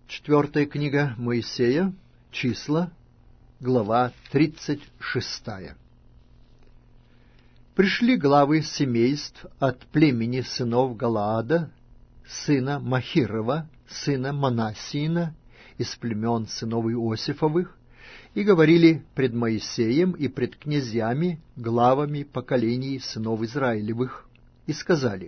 Четвертая книга Моисея, Числа, глава 36. Пришли главы семейств от племени сынов Галаада, сына Махирова, сына Манассиина, из племен сынов Иосифовых, и говорили пред Моисеем и пред князьями, главами поколений сынов Израилевых, и сказали: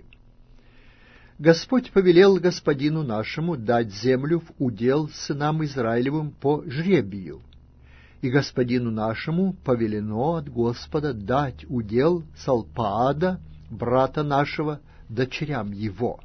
Господь повелел господину нашему дать землю в удел сынам Израилевым по жребию, и господину нашему повелено от Господа дать удел Салпаада, брата нашего, дочерям его.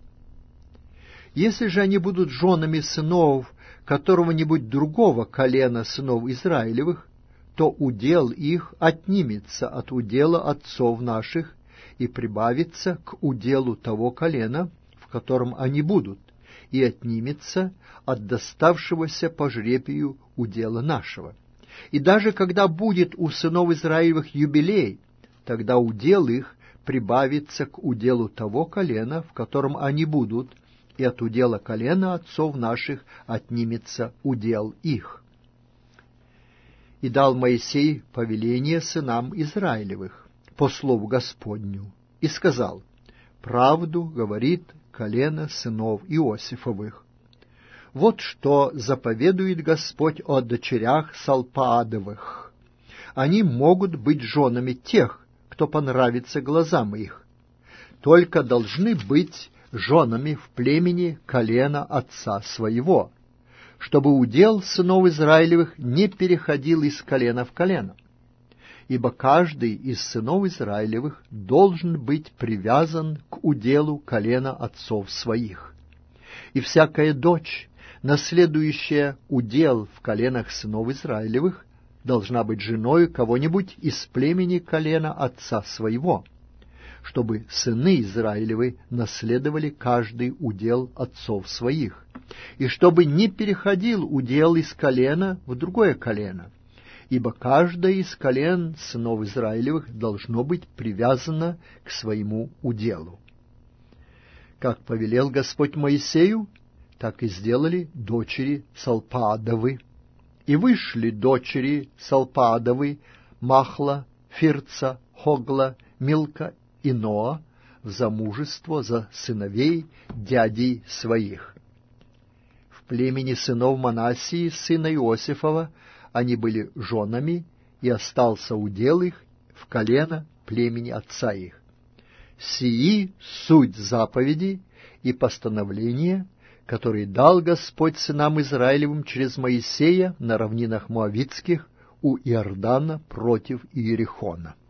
Если же они будут женами сынов которого-нибудь другого колена сынов Израилевых, то удел их отнимется от удела отцов наших и прибавится к уделу того колена, в котором они будут, и отнимется от доставшегося по жребию удела нашего. И даже когда будет у сынов Израилевых юбилей, тогда удел их прибавится к уделу того колена, в котором они будут, и от удела колена отцов наших отнимется удел их. И дал Моисей повеление сынам Израилевых по слову Господню, и сказал: правду говорит колено сынов Иосифовых. Вот что заповедует Господь о дочерях Салпаадовых. Они могут быть женами тех, кто понравится глазам их, только должны быть женами в племени колена отца своего, чтобы удел сынов Израилевых не переходил из колена в колено. Ибо каждый из сынов Израилевых должен быть привязан к уделу колена отцов своих. И всякая дочь, наследующая удел в коленах сынов Израилевых, должна быть женой кого-нибудь из племени колена отца своего, чтобы сыны Израилевы наследовали каждый удел отцов своих, и чтобы не переходил удел из колена в другое колено, ибо каждое из колен сынов Израилевых должно быть привязано к своему уделу. Как повелел Господь Моисею, так и сделали дочери Салпаадовы. И вышли дочери Салпаадовы, Махла, Фирца, Хогла, Милка и Ноа в замужество за сыновей дядей своих. В племени сынов Манассии, сына Иосифова, они были женами, и остался удел их в колено племени отца их. Сии суть заповеди и постановления, которые дал Господь сынам Израилевым через Моисея на равнинах Моавитских у Иордана против Иерихона.